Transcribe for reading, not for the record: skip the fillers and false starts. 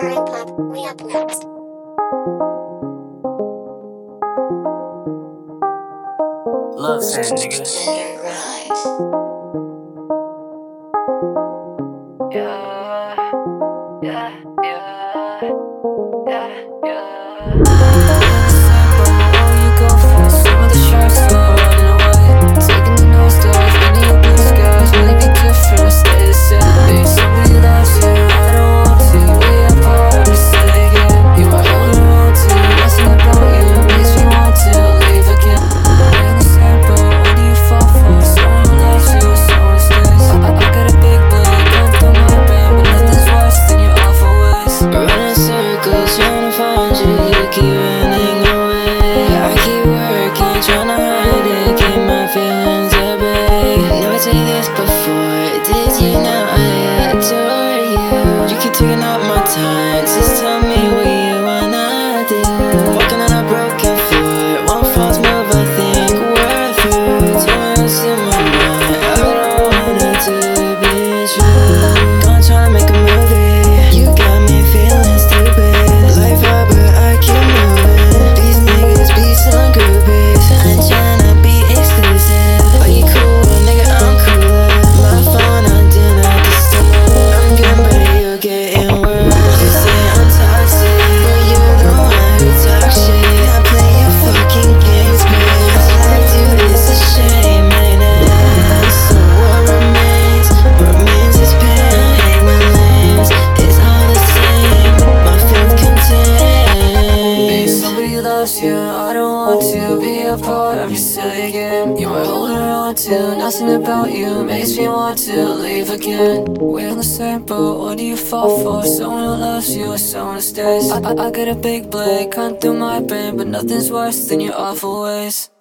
Alright, Pop, we up next. Love sand, nigga. Yeah, yeah, yeah, yeah, yeah. Where you go for? Some of the sharks are running away, taking the nose dive into your blue skies. Really be different, stay the same. Maybe somebody loves you, I don't want to be a part of the again. You are holding on to nothing about you, makes me want to leave again. We're in the same boat, what do you fall for? Someone who loves you, someone who stays. I got a big blade, going through my brain, but nothing's worse than your awful ways. Running circles, trying to find you, you keep running away. I keep working, trying to hide it, keep my feelings at bay. Never say this before, did you know I adore you? You keep taking up my time, just tell me what you wanna do. Walking on a broken floor, one false move I think we're through. Tell me what's in my mind, I don't want it to be true. Gonna try to make a movie, you got me feeling stupid. Life hard but I keep moving, these niggas be some groupies. I'm tryna be exclusive, are you cool? Nigga, I'm cooler. My phone on do not disturb. I'm getting better, you're getting worse. You say I'm toxic, but you're the one who talk shit. I play your fucking games, bitch. I like you, it's a shame, ain't it? So what remains? What remains is pain. Hang my names, it's all the same. My filth contains. Maybe somebody loves you, I don't want to be a part of your silly game. You are holding on to nothing about you, makes me want to leave again. We're in the same boat, what do you fall for? Someone who loves you or someone who stays. I got a big blade, cut through my brain, but nothing's worse than your awful ways.